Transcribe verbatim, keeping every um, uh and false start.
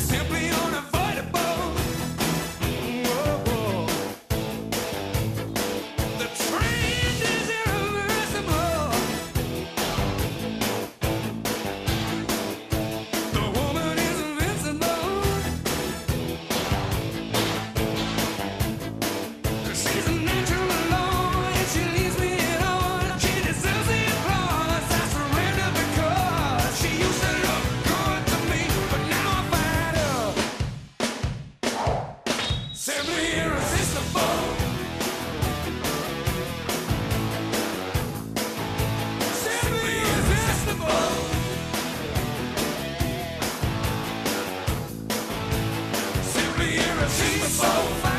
simply unavoidable. Whoa, whoa. The trend is irreversible. The woman is invincible. She's a natural alone, and she leaves me alone. She deserves the applause. I surrender because she used to look good to me, but now I find her simply irresistible. Simply irresistible. Simply irresistible.